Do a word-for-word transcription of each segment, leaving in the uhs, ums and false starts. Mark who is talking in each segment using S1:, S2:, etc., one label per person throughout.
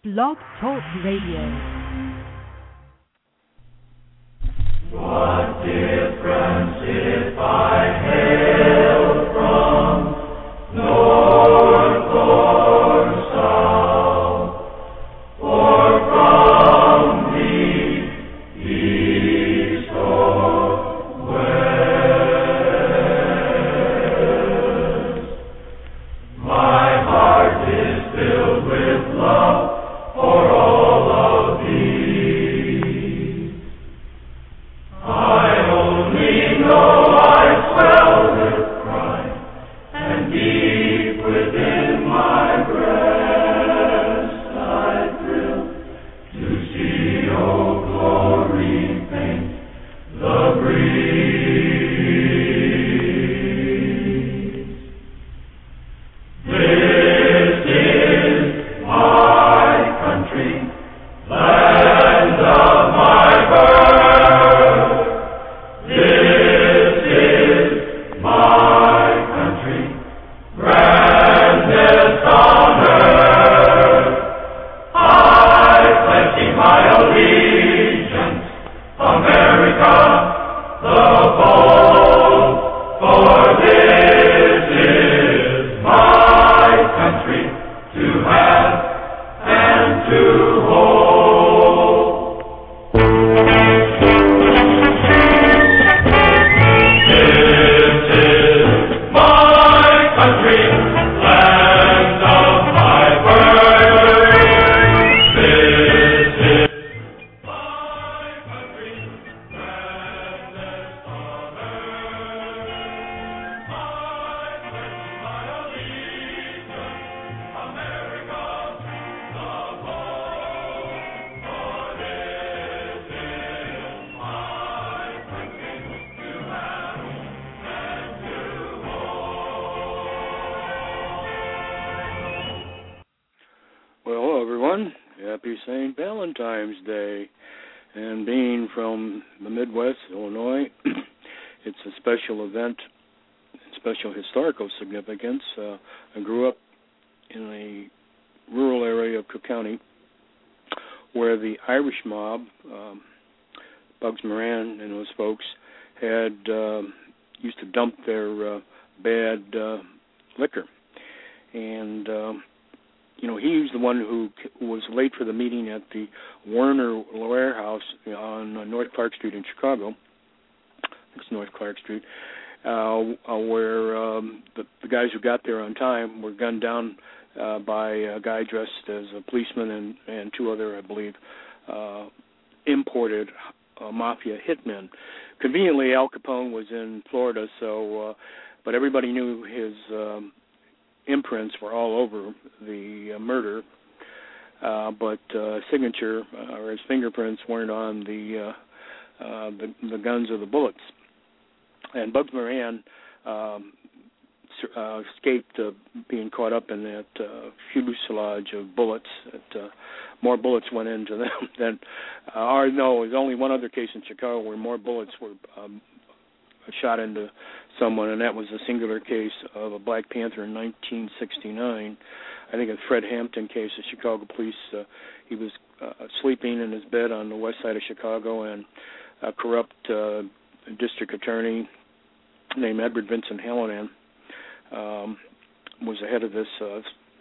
S1: Blog Talk Radio.
S2: What difference if I hail from north or south, or from the east or west? My heart is filled with love for all of thee. I only know I swell with pride, and deep within my breast I thrill to see, oh glory, paint the breeze. This is my country, land of my birth. This is my country, grandest on earth. I pledge thee my allegiance, America the bold, for this is my country to have and to hold.
S3: Well, hello, everyone. Happy Saint Valentine's Day. And being from the Midwest, Illinois, it's a special event, special historical significance. Uh, I grew up in a rural area of Cook County where the Irish mob, um, Bugs Moran and those folks, had uh, used to dump their uh, bad uh, liquor. And um, You know, he's the one who was late for the meeting at the Werner Warehouse on North Clark Street in Chicago. It's North Clark Street, uh, where um, the, the guys who got there on time were gunned down uh, by a guy dressed as a policeman and, and two other, I believe, uh, imported uh, mafia hitmen. Conveniently, Al Capone was in Florida, so uh, but everybody knew his Um, imprints were all over the uh, murder, uh, but uh, signature uh, or his fingerprints weren't on the, uh, uh, the the guns or the bullets. And Bugs Moran um, uh, escaped uh, being caught up in that uh, fuselage of bullets. That, uh, more bullets went into them than, uh, or no, there's only one other case in Chicago where more bullets were um, shot into someone, and that was a singular case of a Black Panther in nineteen sixty-nine. I think a Fred Hampton case of Chicago police. Uh, he was uh, sleeping in his bed on the west side of Chicago, and a corrupt uh, district attorney named Edward Vincent Hallinan um, was the head of this uh,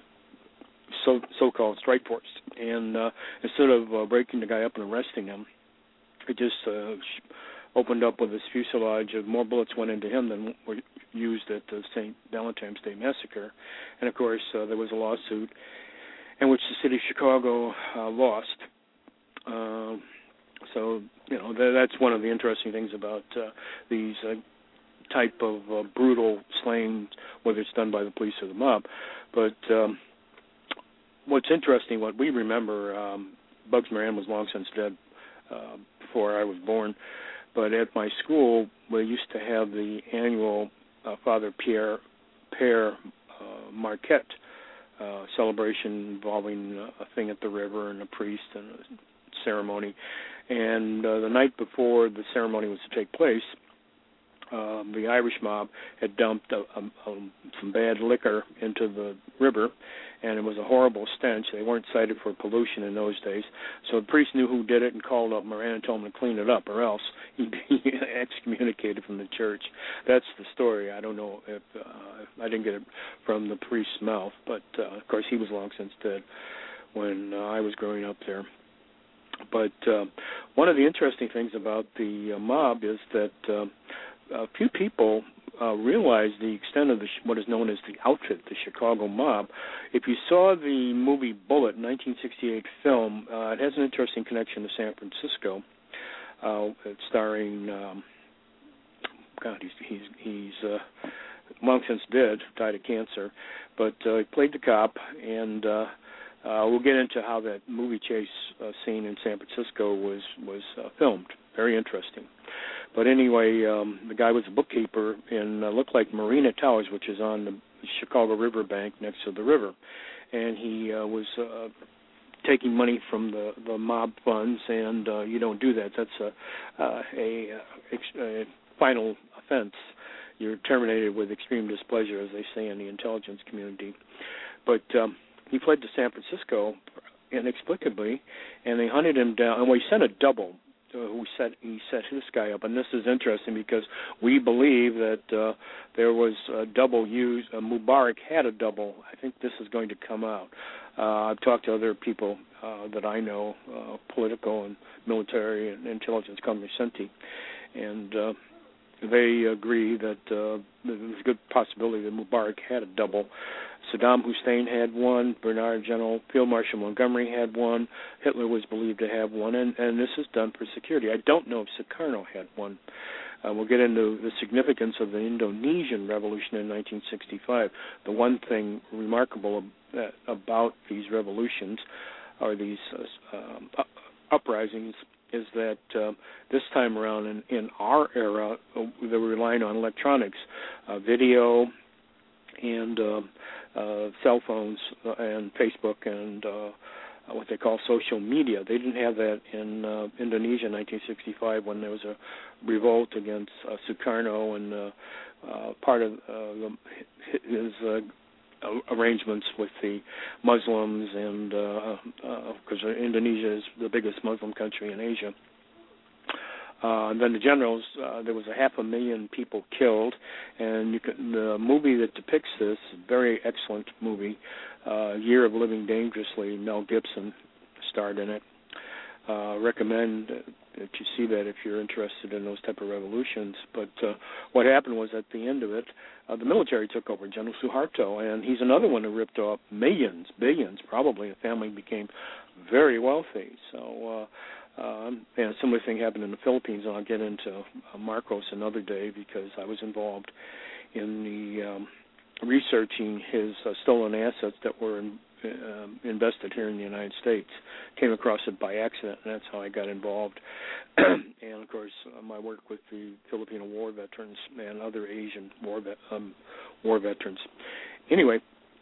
S3: so, so-called strike force. And uh, instead of uh, breaking the guy up and arresting him, it just uh, sh- opened up with this fuselage of more bullets went into him than were used at the Saint Valentine's Day massacre. And, of course, uh, there was a lawsuit in which the city of Chicago uh, lost. Uh, so, you know, th- that's one of the interesting things about uh, these uh, type of uh, brutal slaying, whether it's done by the police or the mob. But um, what's interesting, what we remember, um, Bugs Moran was long since dead uh, before I was born. But at my school, we used to have the annual uh, Father Pierre Père uh, Marquette uh, celebration involving uh, a thing at the river and a priest and a ceremony. And uh, the night before the ceremony was to take place, uh, the Irish mob had dumped a, a, a, some bad liquor into the river, and it was a horrible stench. They weren't cited for pollution in those days, so the priest knew who did it and called up Moran and told him to clean it up, or else he'd be excommunicated from the church. That's the story. I don't know if uh, I didn't get it from the priest's mouth, but uh, of course he was long since dead when uh, I was growing up there. But uh, one of the interesting things about the uh, mob is that uh, a few people uh, realize the extent of the, what is known as the outfit, the Chicago mob. If you saw the movie Bullitt, nineteen sixty-eight film, uh, it has an interesting connection to San Francisco. Uh, it's starring, um, God, he's he's he's uh, long since dead, died of cancer, but uh, he played the cop, and uh, uh, we'll get into how that movie chase uh, scene in San Francisco was was uh, filmed. Very interesting. But anyway, um, the guy was a bookkeeper in uh, looked like Marina Towers, which is on the Chicago River bank next to the river, and he uh, was uh, taking money from the, the mob funds, and uh, you don't do that. That's a uh, a, a, a final offense. You're terminated with extreme displeasure, as they say in the intelligence community. But um, he fled to San Francisco inexplicably, and they hunted him down. And we sent a double. Who set he set this guy up, and this is interesting because we believe that uh, there was a double used. Uh, Mubarak had a double. I think this is going to come out. Uh, I've talked to other people uh, that I know, uh, political and military and intelligence cognoscenti, and uh, they agree that uh, there's a good possibility that Mubarak had a double. Saddam Hussein had one, Bernard General Field Marshal Montgomery had one, Hitler was believed to have one, and, and this is done for security. I don't know if Sukarno had one. Uh, we'll get into the significance of the Indonesian Revolution in nineteen sixty-five. The one thing remarkable ab- about these revolutions, or these uh, um, uprisings, is that uh, this time around in, in our era, uh, they were relying on electronics, uh, video, and uh, uh, cell phones uh, and Facebook and uh, what they call social media. They didn't have that in uh, Indonesia in nineteen sixty-five when there was a revolt against uh, Sukarno and uh, uh, part of uh, his uh, arrangements with the Muslims, and because uh, uh, Indonesia is the biggest Muslim country in Asia. Uh, and then the generals, uh, there was a half a million people killed, and you can, the movie that depicts this, very excellent movie, uh, Year of Living Dangerously, Mel Gibson starred in it. Uh, recommend that you see that if you're interested in those type of revolutions. But uh, what happened was at the end of it, uh, the military took over, General Suharto, and he's another one who ripped off millions, billions, probably. The family became very wealthy. So, uh, um, and a similar thing happened in the Philippines, and I'll get into uh, Marcos another day because I was involved in the um, researching his uh, stolen assets that were in, Um, invested here in the United States. Came across it by accident, and that's how I got involved. And, of course, uh, my work with the Filipino war veterans and other Asian war vet, um, war veterans. Anyway,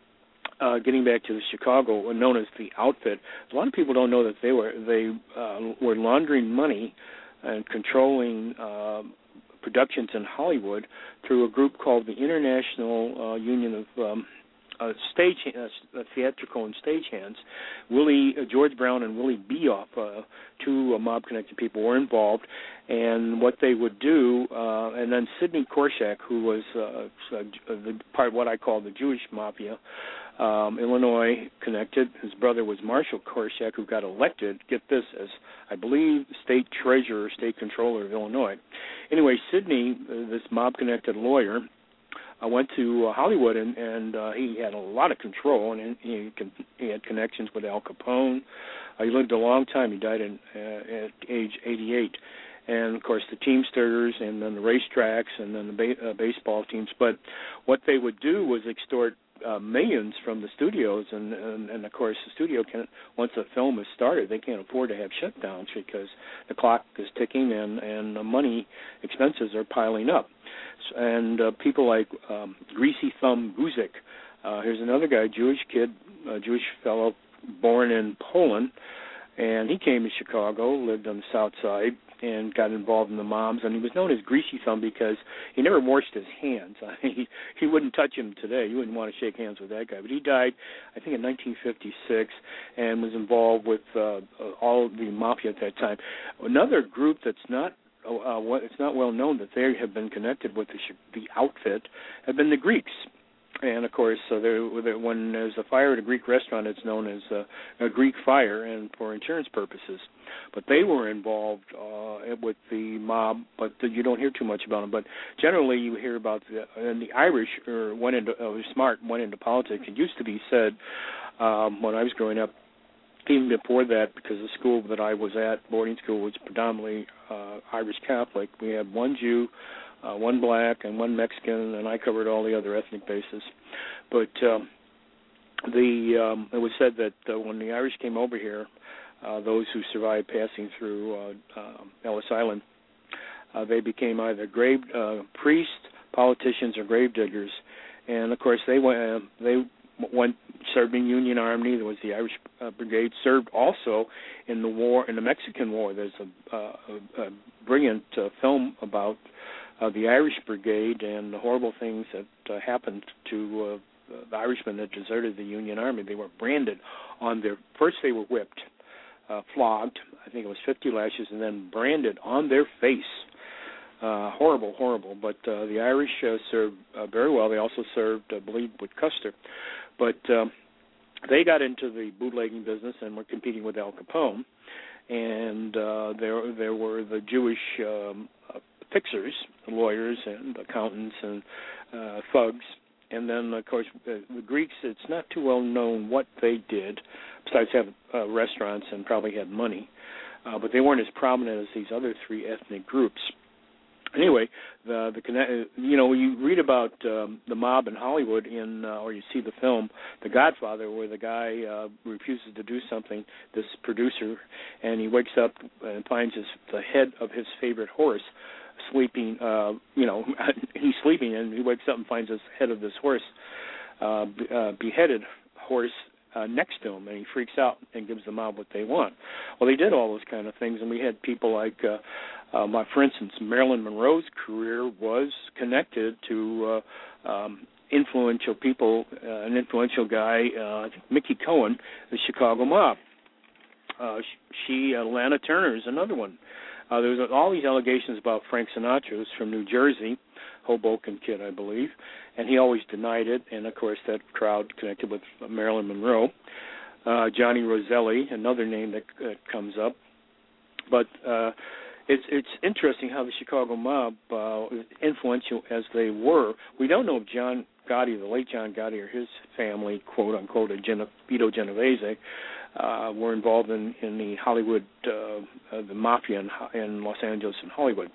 S3: uh, getting back to the Chicago, known as the Outfit, a lot of people don't know that they were they uh, were laundering money and controlling uh, productions in Hollywood through a group called the International uh, Union of um, Uh, stage uh, theatrical and stagehands. Willie uh, George Brown and Willie Beoff, uh, two uh, mob-connected people, were involved. And what they would do, uh, and then Sidney Korshak, who was uh, uh, the part of what I call the Jewish mafia, um, Illinois connected. His brother was Marshall Korshak, who got elected. Get this, as I believe, state treasurer, state controller of Illinois. Anyway, Sidney, uh, this mob-connected lawyer, I went to uh, Hollywood, and, and uh, he had a lot of control, and he, he had connections with Al Capone. Uh, he lived a long time. He died in, uh, at age eighty-eight. And, of course, the Teamsters, and then the racetracks, and then the ba- uh, baseball teams. But what they would do was extort uh, millions from the studios, and, and, and, of course, the studio can't, once a film is started, they can't afford to have shutdowns because the clock is ticking and, and the money expenses are piling up. And uh, people like um, Greasy Thumb Guzik. Uh, here's another guy, Jewish kid, a Jewish fellow born in Poland, And he came to Chicago, lived on the South Side, and got involved in the mobs. And he was known as Greasy Thumb because he never washed his hands. he, he wouldn't touch him today. You wouldn't want to shake hands with that guy. But he died, I think, in nineteen fifty-six, and was involved with uh, all the mafia at that time. Another group that's not uh, it's not well known that they have been connected with the, the outfit have been the Greeks. And, of course, uh, there, when there's a fire at a Greek restaurant, it's known as uh, a Greek fire and for insurance purposes. But they were involved uh, with the mob, but you don't hear too much about them. But generally you hear about the, and the Irish or went into, uh, smart, went into politics. It used to be said um, when I was growing up, even before that, because the school that I was at, boarding school, was predominantly uh, Irish Catholic. We had one Jew, Uh, one black and one Mexican, and I covered all the other ethnic bases. But um, the um, it was said that uh, when the Irish came over here, uh, those who survived passing through uh, uh, Ellis Island, uh, they became either grave uh, priests, politicians, or grave diggers. And of course, they went. Uh, they went served in Union Army. There was the Irish uh, Brigade. Served also in the war, in the Mexican War. There's a, uh, a, a brilliant uh, film about Uh, the Irish Brigade and the horrible things that uh, happened to uh, the Irishmen that deserted the Union Army. They were branded on their, first they were whipped, uh, flogged, I think it was fifty lashes, and then branded on their face. Uh, horrible, horrible. But uh, the Irish uh, served uh, very well. They also served, I believe, with Custer. But um, they got into the bootlegging business and were competing with Al Capone. And uh, there, there were the Jewish um, uh, fixers, lawyers and accountants and uh, thugs. And then, of course, the, the Greeks, it's not too well known what they did, besides have uh, restaurants and probably had money. Uh, but they weren't as prominent as these other three ethnic groups. Anyway, the the you know, you read about um, the mob in Hollywood in, uh, or you see the film The Godfather, where the guy uh, refuses to do something, this producer, and he wakes up and finds his, the head of his favorite horse sleeping, uh, you know, he's sleeping, and he wakes up and finds his head of this horse, uh, uh, beheaded horse, uh, next to him, and he freaks out and gives the mob what they want. Well, they did all those kind of things, and we had people like, uh, uh, my, for instance, Marilyn Monroe's career was connected to uh, um, influential people, uh, an influential guy, uh, Mickey Cohen, the Chicago mob. Uh, she, uh, Lana Turner is another one. Uh, there was all these allegations about Frank Sinatra, who's from New Jersey, Hoboken kid, I believe, and he always denied it. And, of course, that crowd connected with Marilyn Monroe. Uh, Johnny Roselli, another name that uh, comes up. But uh, it's it's interesting how the Chicago mob, uh, influential as they were, we don't know if John Gotti, the late John Gotti, or his family, quote unquote, a Gene- Vito Genovese, uh, were involved in, in the Hollywood, uh, uh, the mafia in, in Los Angeles and Hollywood.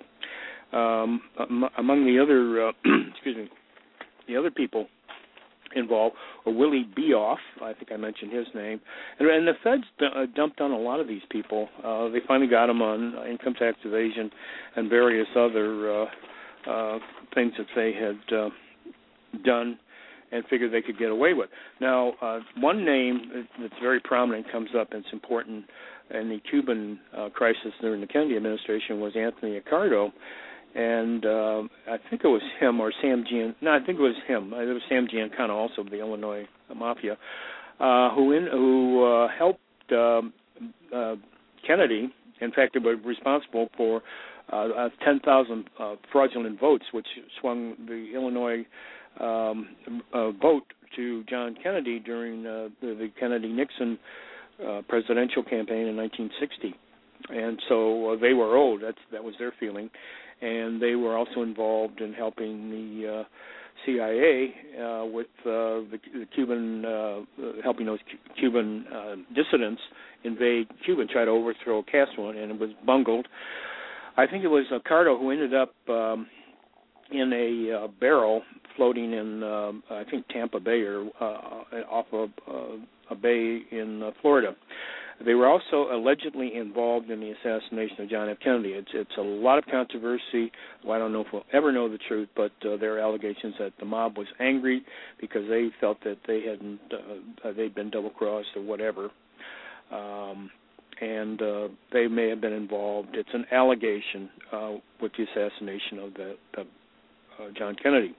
S3: Um, among the other, uh, excuse me, the other people involved were Willie Beoff, I think I mentioned his name, and, and the feds d- uh, dumped on a lot of these people. Uh, they finally got them on income tax evasion and various other uh, uh, things that they had uh, done and figured they could get away with. Now, uh, one name that's very prominent comes up, and it's important in the Cuban uh, crisis during the Kennedy administration, was Anthony Accardo. And uh, I think it was him or Sam Gian. No, I think it was him. It was Sam Giancana, also of the Illinois Mafia, uh, who in, who uh, helped um, uh, Kennedy. In fact, they were responsible for uh, ten thousand uh, fraudulent votes, which swung the Illinois um, uh, vote to John Kennedy during uh, the, the Kennedy-Nixon uh, presidential campaign in nineteen sixty. And so uh, they were owed. That's, that was their feeling. And they were also involved in helping the uh, C I A uh, with uh, the, the Cuban, uh, helping those C- Cuban uh, dissidents invade Cuba and try to overthrow Castro, and it was bungled. I think it was Accardo who ended up um, in a uh, barrel floating in, uh, I think, Tampa Bay or uh, off of uh, a bay in uh, Florida. They were also allegedly involved in the assassination of John F. Kennedy. It's, it's a lot of controversy. Well, I don't know if we'll ever know the truth, but uh, there are allegations that the mob was angry because they felt that they hadn't uh, they'd been double-crossed or whatever. Um, and uh, they may have been involved. It's an allegation uh, with the assassination of the, the uh, John Kennedy.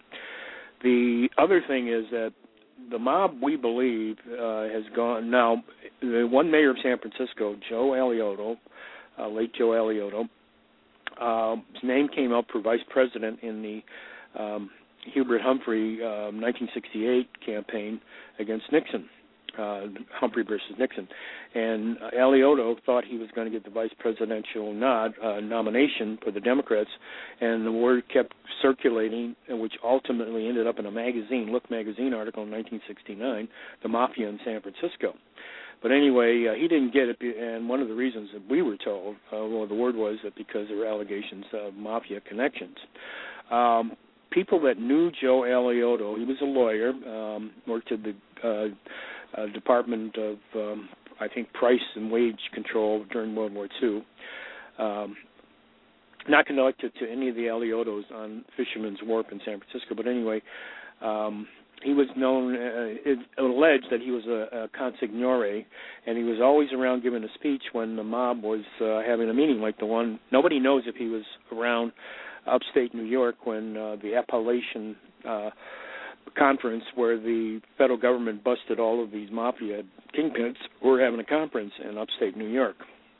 S3: The other thing is that the mob, we believe, uh, has gone now. The one mayor of San Francisco, Joe Alioto, uh, late Joe Alioto, uh, his name came up for vice president in the um, Hubert Humphrey uh, nineteen sixty-eight campaign against Nixon. Uh, Humphrey versus Nixon, and uh, Alioto thought he was going to get the vice presidential nod uh, nomination for the Democrats, and the word kept circulating, which ultimately ended up in a magazine, Look magazine article in nineteen sixty-nine, The Mafia in San Francisco. But anyway, uh, he didn't get it, and one of the reasons that we were told, uh, well, the word was that because there were allegations of mafia connections. Um, people that knew Joe Alioto, he was a lawyer, um, worked at the uh, Uh, Department of, um, I think, Price and Wage Control during World War Two. Um, not connected to any of the Aliotos on Fisherman's Wharf in San Francisco, but anyway, um, he was known, uh, it alleged that he was a, a consigliere, and he was always around giving a speech when the mob was uh, having a meeting like the one. Nobody knows if he was around upstate New York when uh, the Appalachian uh conference where the federal government busted all of these mafia kingpins who were having a conference in upstate New York.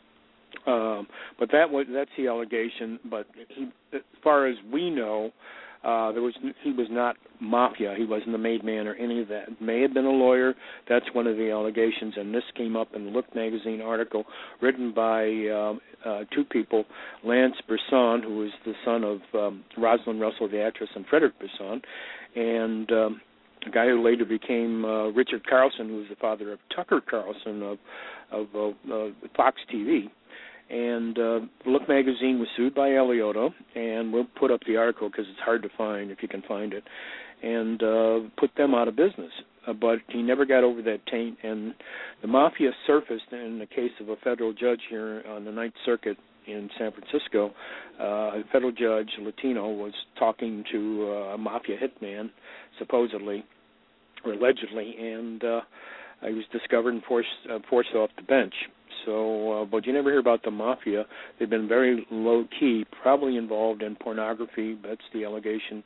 S3: Um, but that was that's the allegation. But he, as far as we know, uh, there was he was not mafia. He wasn't the made man or any of that. May have been a lawyer. That's one of the allegations. And this came up in the Look magazine article written by um, uh, two people, Lance Brisson, who was the son of um, Rosalind Russell, the actress, and Frederick Brisson, and um, a guy who later became uh, Richard Carlson, who was the father of Tucker Carlson of, of uh, uh, Fox T V. And uh, Look magazine was sued by Alioto, and we'll put up the article because it's hard to find if you can find it, and uh, put them out of business. Uh, but he never got over that taint, and the mafia surfaced in the case of a federal judge here on the Ninth Circuit in San Francisco. Uh, a federal judge, Latino, was talking to uh, a mafia hitman, supposedly, or allegedly, and uh, he was discovered and forced, uh, forced off the bench. So, uh, but you never hear about the mafia. They've been very low-key, probably involved in pornography. That's the allegation.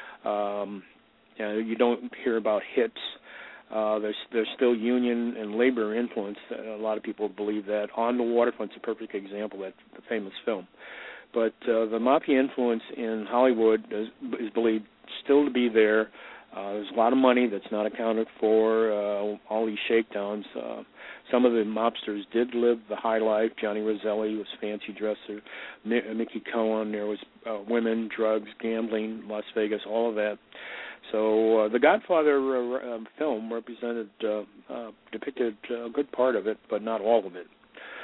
S3: Um, you know, you don't hear about hits. Uh, there's, there's still union and labor influence. A lot of people believe that. On the Waterfront's a perfect example, that the famous film. But uh, the mafia influence in Hollywood is, is believed still to be there. Uh, there's a lot of money that's not accounted for, uh, all these shakedowns. Uh, some of the mobsters did live the high life. Johnny Roselli was a fancy dresser. M- Mickey Cohen, there was uh, women, drugs, gambling, Las Vegas, all of that. So uh, the Godfather uh, uh, film represented, uh, uh, depicted a good part of it, but not all of it.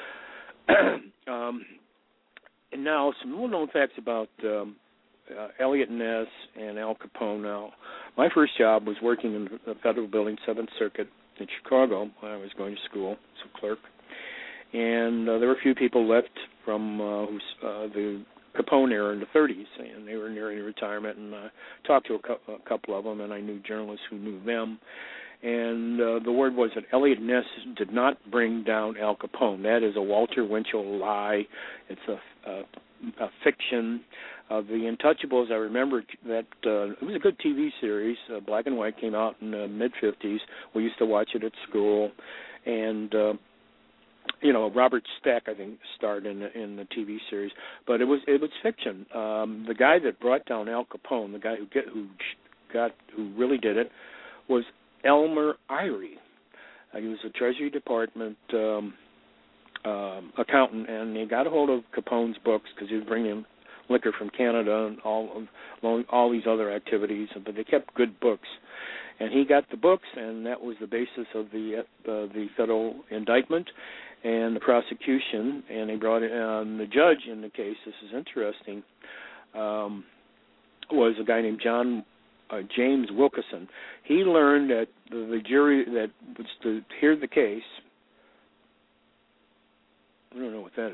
S3: um, and now some little-known facts about um, uh, Eliot Ness and Al Capone. Now, my first job was working in the federal building, Seventh Circuit, in Chicago when I was going to school as a clerk. And uh, there were a few people left from uh, who's, uh, the Capone era in the thirties, and they were nearing retirement, and I talked to a, cu- a couple of them, and I knew journalists who knew them. And uh, the word was that Eliot Ness did not bring down Al Capone. That is a Walter Winchell lie. It's a, a, a fiction. Uh, the Untouchables, I remember that uh, it was a good T V series. Uh, black and white, came out in the mid-fifties. We used to watch it at school. And, uh, you know, Robert Stack, I think, starred in the, in the T V series. But it was it was fiction. Um, the guy that brought down Al Capone, the guy who get, who got who really did it, was Elmer Irie. Uh, he was a Treasury Department um, um, accountant, and he got a hold of Capone's books because he was bringing him liquor from Canada and all of, all these other activities, but they kept good books. And he got the books, and that was the basis of the uh, the federal indictment and the prosecution. And they brought in um, the judge in the case. This is interesting. Um, was a guy named John uh, James Wilkerson. He learned that the, the jury that was to hear the case. I don't know what that is.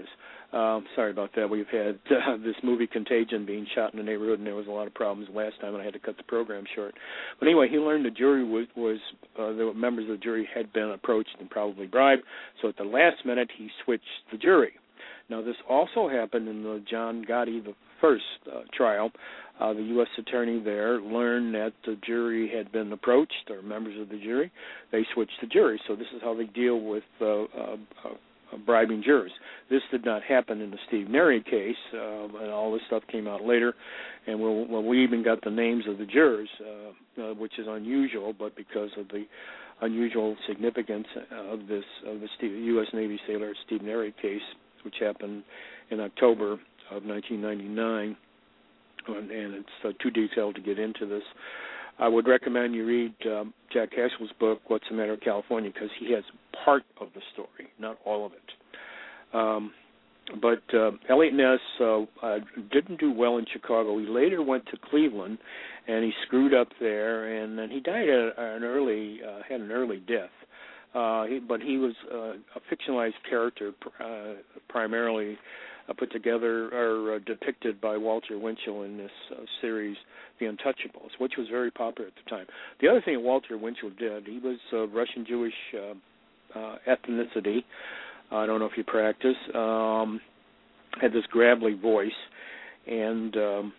S3: Um, sorry about that. We've had uh, this movie Contagion being shot in the neighborhood, and there was a lot of problems last time, and I had to cut the program short. But anyway, he learned the jury was, was uh, the members of the jury had been approached and probably bribed, so at the last minute he switched the jury. Now, this also happened in the John Gotti the first uh, trial. Uh, the U S attorney there learned that the jury had been approached, or members of the jury. They switched the jury. So this is how they deal with uh, uh, uh, bribing jurors. This did not happen in the Steve Neri case, uh, and all this stuff came out later. And we'll, well, we even got the names of the jurors, uh, uh, which is unusual, but because of the unusual significance of this of the Steve, U S Navy sailor Steve Neri case, which happened in October of nineteen ninety-nine, and it's uh, too detailed to get into this. I would recommend you read um, Jack Cashwell's book, What's the Matter with California, because he has part of the story, not all of it. Um, but uh, Elliot Ness uh, uh, didn't do well in Chicago. He later went to Cleveland, and he screwed up there, and then he died at an early, uh, had an early death. Uh, he, but he was uh, a fictionalized character, uh, primarily uh, put together or uh, depicted by Walter Winchell in this uh, series, The Untouchables, which was very popular at the time. The other thing Walter Winchell did, he was uh, Russian Jewish uh, uh, ethnicity. I don't know if he practiced. Um, had this gravelly voice, and um,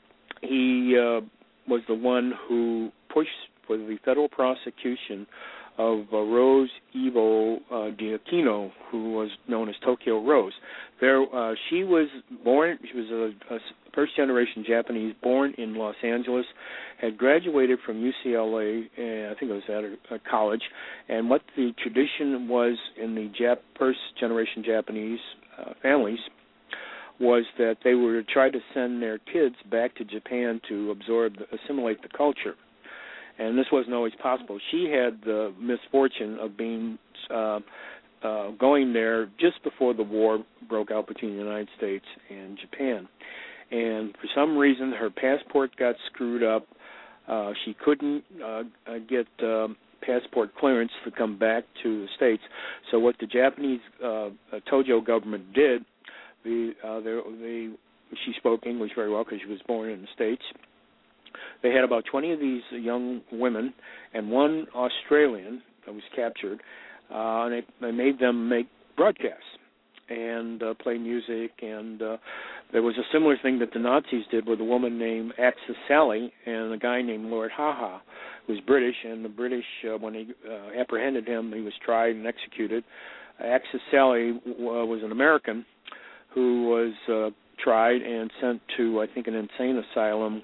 S3: he uh, was the one who pushed for the federal prosecution of uh, Rose Evo uh, Diaquino, who was known as Tokyo Rose. There, uh, she was born. She was a, a first-generation Japanese, born in Los Angeles, had graduated from U C L A. Uh, I think it was at a, a college. And what the tradition was in the Jap- first-generation Japanese uh, families was that they would try to send their kids back to Japan to absorb, assimilate the culture. And this wasn't always possible. She had the misfortune of being uh, uh, going there just before the war broke out between the United States and Japan. And for some reason, her passport got screwed up. Uh, she couldn't uh, get uh, passport clearance to come back to the States. So what the Japanese uh, Tojo government did, the, uh, they, they, she spoke English very well because she was born in the States. They had about twenty of these young women and one Australian that was captured, uh, and they, they made them make broadcasts and uh, play music. And uh, there was a similar thing that the Nazis did with a woman named Axis Sally and a guy named Lord Haha, who was British. And the British, uh, when they uh, apprehended him, he was tried and executed. Axis Sally w- was an American who was uh, tried and sent to, I think, an insane asylum,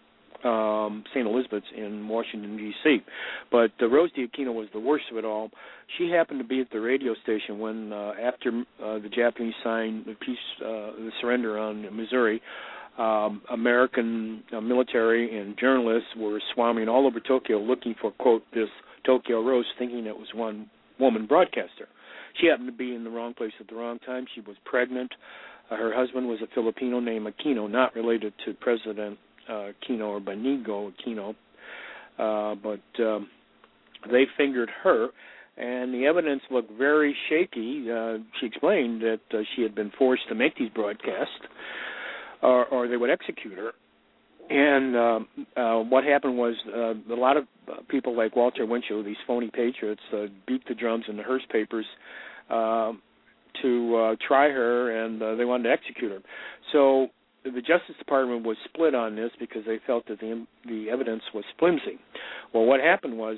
S3: Um, Saint Elizabeth's in Washington, D C But uh, Rose Diaquino was the worst of it all. She happened to be at the radio station when, uh, after uh, the Japanese signed the peace, uh, the surrender on Missouri, um, American uh, military and journalists were swarming all over Tokyo looking for, quote, this Tokyo Rose, thinking it was one woman broadcaster. She happened to be in the wrong place at the wrong time. She was pregnant. Uh, her husband was a Filipino named Aquino, not related to President Uh, Aquino or Benigo Aquino, uh, but um, they fingered her, and the evidence looked very shaky. Uh, she explained that uh, she had been forced to make these broadcasts, or, or they would execute her. And uh, uh, what happened was uh, a lot of people like Walter Winchell, these phony patriots, uh, beat the drums in the Hearst papers uh, to uh, try her, and uh, they wanted to execute her. So the Justice Department was split on this because they felt that the the evidence was flimsy. Well, what happened was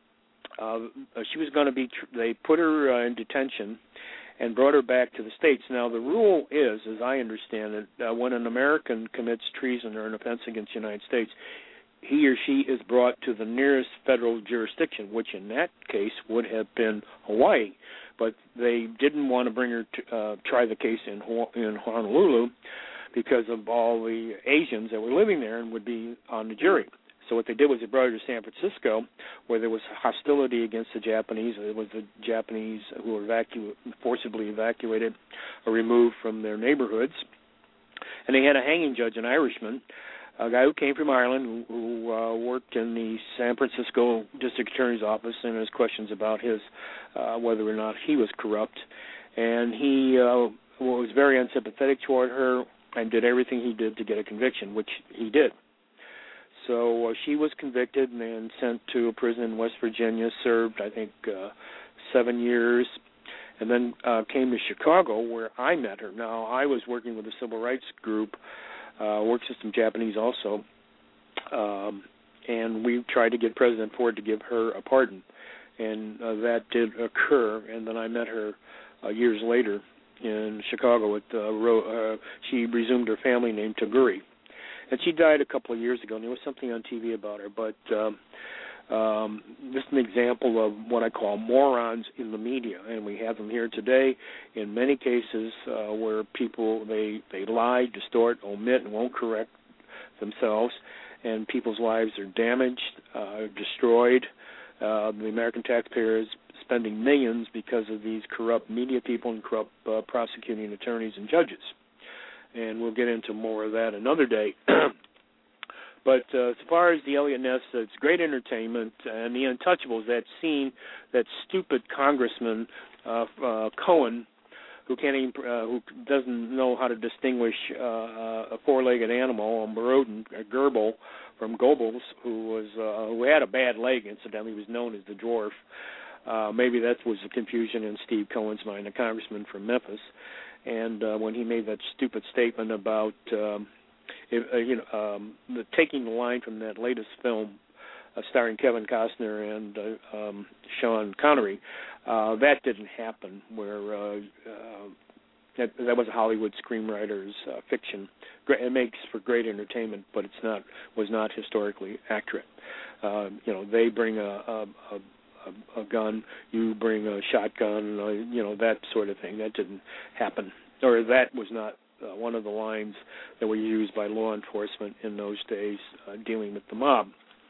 S3: uh, she was going to be. Tr- they put her uh, in detention and brought her back to the States. Now, the rule is, as I understand it, uh, when an American commits treason or an offense against the United States, he or she is brought to the nearest federal jurisdiction, which in that case would have been Hawaii. But they didn't want to bring her to uh, try the case in in Honolulu, because of all the Asians that were living there and would be on the jury. So what they did was they brought her to San Francisco, where there was hostility against the Japanese. It was the Japanese who were evacu- forcibly evacuated or removed from their neighborhoods. And they had a hanging judge, an Irishman, a guy who came from Ireland, who, who uh, worked in the San Francisco District Attorney's Office, and there's questions about his, uh, whether or not he was corrupt. And he uh, was very unsympathetic toward her and did everything he did to get a conviction, which he did. So uh, she was convicted and sent to a prison in West Virginia, served, I think, uh, seven years, and then uh, came to Chicago, where I met her. Now, I was working with a civil rights group, uh, Work System Japanese also, um, and we tried to get President Ford to give her a pardon, and uh, that did occur, and then I met her uh, years later in Chicago. At uh, Ro- uh, she resumed her family name Taguri. And she died a couple of years ago, and there was something on T V about her. But um, um, this is an example of what I call morons in the media, and we have them here today in many cases uh, where people, they, they lie, distort, omit, and won't correct themselves, and people's lives are damaged, uh, destroyed. Uh, the American taxpayer is spending millions because of these corrupt media people and corrupt uh, prosecuting attorneys and judges. And we'll get into more of that another day. But uh, as far as the Eliot Ness, it's great entertainment. And the Untouchables, that scene, that stupid Congressman uh, uh, Cohen, who can't even, uh, who doesn't know how to distinguish uh, a four-legged animal, a rodent, a gerbil, from Goebbels, who was uh, who had a bad leg. Incidentally, he was known as the Dwarf. Uh, maybe that was the confusion in Steve Cohen's mind, a congressman from Memphis. And uh, when he made that stupid statement about, um, if, uh, you know, um, the, taking the line from that latest film uh, starring Kevin Costner and uh, um, Sean Connery, uh, that didn't happen. Where uh, uh, that, that was a Hollywood screenwriter's uh, fiction. It makes for great entertainment, but it's not was not historically accurate. Uh, you know, they bring a, a, a A, a gun, you bring a shotgun, uh, you know, that sort of thing. That didn't happen, or that was not uh, one of the lines that were used by law enforcement in those days uh, dealing with the mob.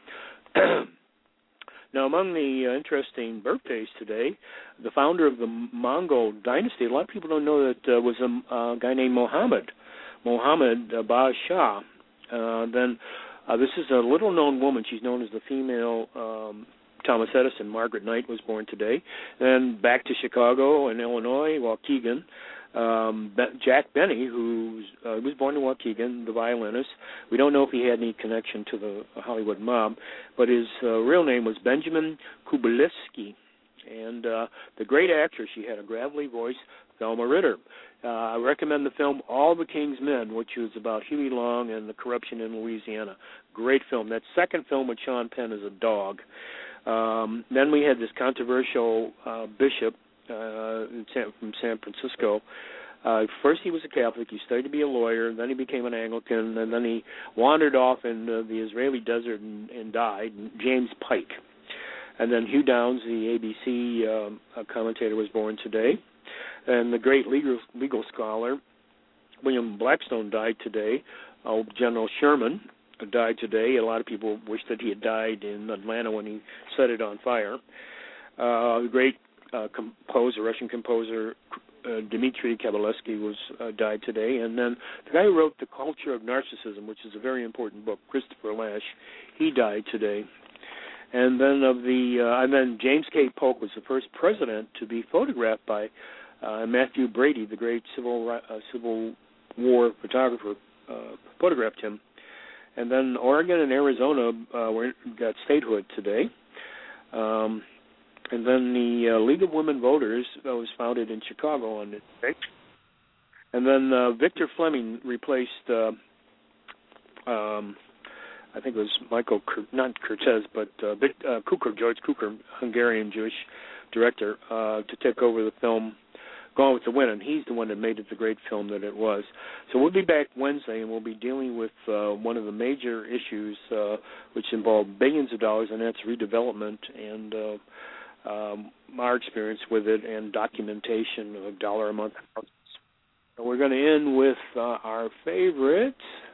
S3: Now, among the uh, interesting birthdays today, the founder of the Mongol dynasty, a lot of people don't know that uh, was a uh, guy named Mohammed, Mohammed uh, Ba Shah. Uh, then uh, this is a little-known woman. She's known as the female Um, Thomas Edison. Margaret Knight was born today. Then back to Chicago and Illinois, Waukegan. Um, Jack Benny, who uh, was born in Waukegan, the violinist. We don't know if he had any connection to the Hollywood mob, but his uh, real name was Benjamin Kubelisky. And uh, the great actress, she had a gravelly voice, Thelma Ritter. Uh, I recommend the film All the King's Men, which was about Huey Long and the corruption in Louisiana. Great film. That second film with Sean Penn is a dog. Um, then we had this controversial uh, bishop uh, in San, from San Francisco. Uh, first he was a Catholic. He studied to be a lawyer. Then he became an Anglican. And then he wandered off in uh, the Israeli desert and, and died. James Pike. And then Hugh Downs, the A B C um, commentator, was born today. And the great legal, legal scholar William Blackstone died today. Uh, General Sherman died today. A lot of people wish that he had died in Atlanta when he set it on fire. Uh, the great uh, composer, Russian composer uh, Dmitri Kabalevsky was uh, died today. And then the guy who wrote The Culture of Narcissism, which is a very important book, Christopher Lasch, he died today. And then of the uh, and then James K. Polk was the first president to be photographed by uh, Matthew Brady, the great Civil uh, Civil War photographer, uh, photographed him. And then Oregon and Arizona uh, were, got statehood today. Um, and then the uh, League of Women Voters uh, was founded in Chicago on this day. And then uh, Victor Fleming replaced, uh, um, I think it was Michael, not Curtiz, but uh, Vic, uh, Cukor, George Cukor, Hungarian Jewish director, uh, to take over the film Gone with the Wind, and he's the one that made it the great film that it was. So we'll be back Wednesday, and we'll be dealing with uh, one of the major issues uh, which involve billions of dollars, and that's redevelopment and uh, um, our experience with it and documentation of dollar a month houses. So we're going to end with uh, our favorite.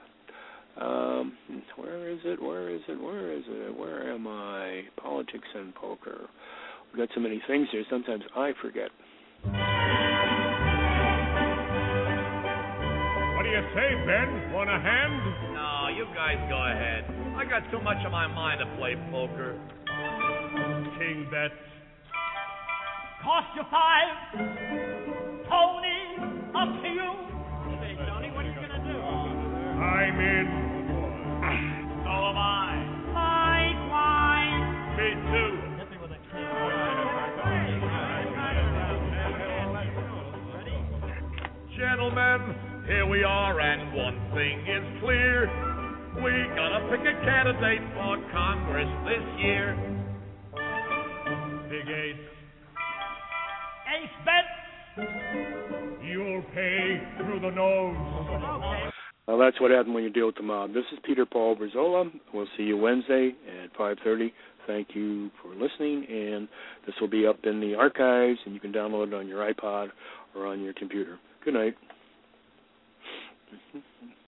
S3: Um, where is it? Where is it? Where is it? Where am I? Politics and poker. We've got so many things here, sometimes I forget.
S2: What do you say, Ben? Want a hand?
S1: No, you guys go ahead. I got too much on my mind to play poker.
S2: King bets.
S4: Cost you five. Tony, a king.
S2: in.
S1: So am I.
S4: Likewise.
S1: Me too. Gentlemen, here we are, and one thing is clear. We gotta pick a candidate for Congress this year.
S2: Big Ace,
S4: Ace bet.
S2: you'll pay through the nose.
S4: Okay.
S3: Well, that's what happened when you deal with the mob. This is Peter Paul Brizola. We'll see you Wednesday at five thirty. Thank you for listening, and this will be up in the archives, and you can download it on your iPod or on your computer. Good night.